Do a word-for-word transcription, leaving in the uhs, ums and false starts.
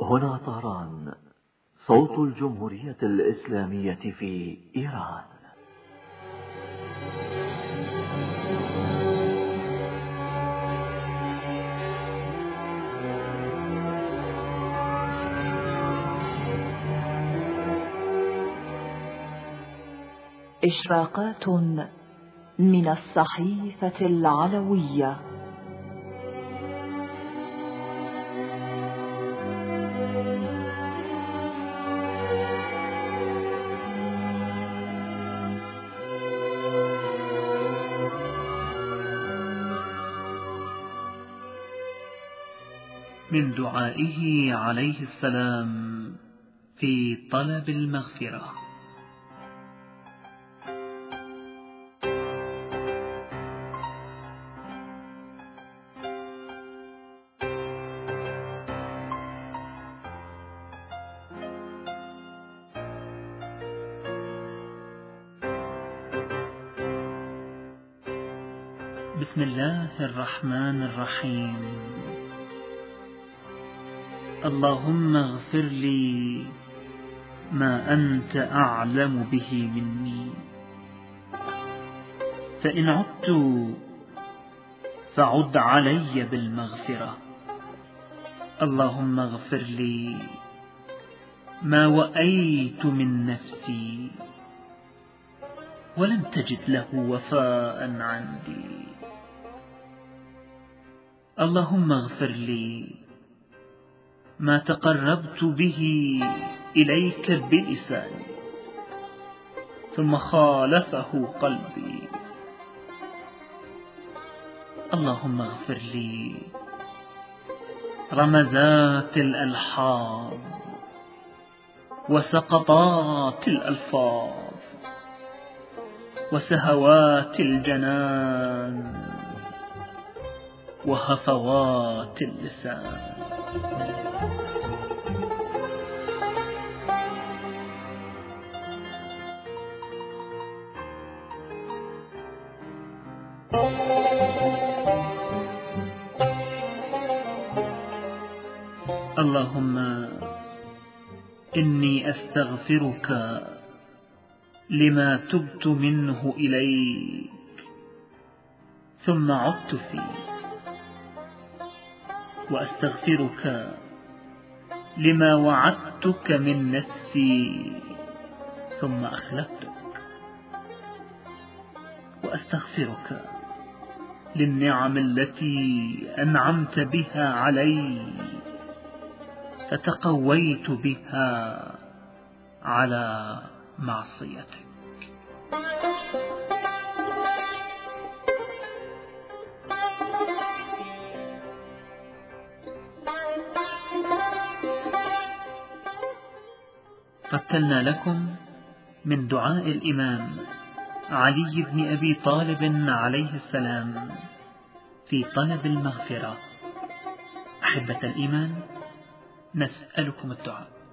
هنا طهران، صوت الجمهورية الإسلامية في إيران. إشراقات من الصحيفة العلوية. من دعائه عليه السلام في طلب المغفرة. بسم الله الرحمن الرحيم. اللهم اغفر لي ما أنت أعلم به مني، فإن عدت فعد علي بالمغفرة. اللهم اغفر لي ما وأيت من نفسي ولم تجد له وفاء عندي. اللهم اغفر لي ما تقربت به إليك بلساني ثم خالفه قلبي. اللهم اغفر لي رمزات الألحاظ وسقطات الألفاظ وسهوات الجنان وهفوات اللسان. اللهم إني أستغفرك لما تبت منه إليك ثم عدت فيه، وأستغفرك لما وعدتك من نفسي ثم أخلفتك، وأستغفرك للنعم التي أنعمت بها علي فتقويت بها على معصيتك. رتلنا لكم من دعاء الإمام علي بن أبي طالب عليه السلام في طلب المغفرة. أحبة الإيمان، نسألكم الدعاء.